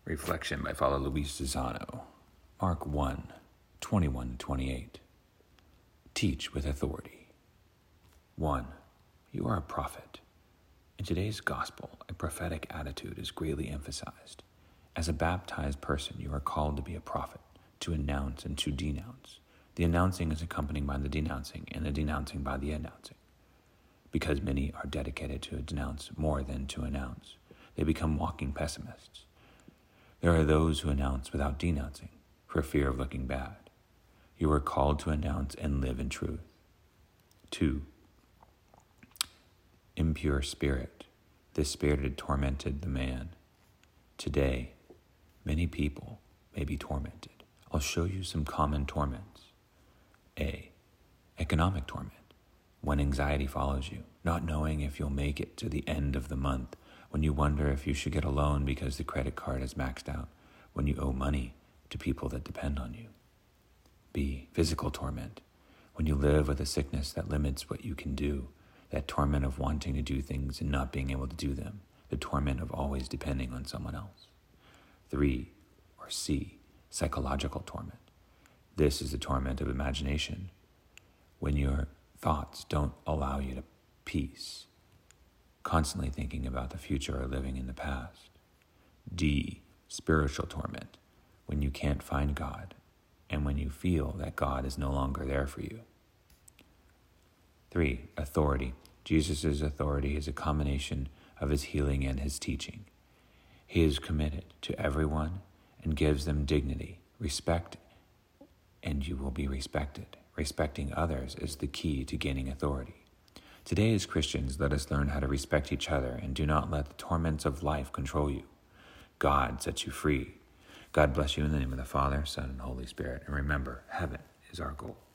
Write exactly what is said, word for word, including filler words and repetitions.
Reflection by Father Luis Zizano, Mark one, twenty-one to twenty-eight. Teach with authority. one. You are a prophet. In today's gospel, a prophetic attitude is greatly emphasized. As a baptized person, you are called to be a prophet, to announce and to denounce. The announcing is accompanied by the denouncing, and the denouncing by the announcing. Because many are dedicated to denounce more than to announce, they become walking pessimists. There are those who announce without denouncing, for fear of looking bad. You are called to announce and live in truth. two. Impure spirit. This spirit had tormented the man. Today, many people may be tormented. I'll show you some common torments. A. Economic torment. When anxiety follows you, not knowing if you'll make it to the end of the month, when you wonder if you should get a loan because the credit card is maxed out, when you owe money to people that depend on you. B. Physical torment. When you live with a sickness that limits what you can do, that torment of wanting to do things and not being able to do them, the torment of always depending on someone else. Three, or C, psychological torment. This is the torment of imagination, when your thoughts don't allow you to peace, constantly thinking about the future or living in the past. D, spiritual torment, when you can't find God and when you feel that God is no longer there for you. Three, authority. Jesus' authority is a combination of his healing and his teaching. He is committed to everyone and gives them dignity, respect, and you will be respected. Respecting others is the key to gaining authority. Today, as Christians, let us learn how to respect each other and do not let the torments of life control you. God sets you free. God bless you in the name of the Father, Son, and Holy Spirit. And remember, heaven is our goal.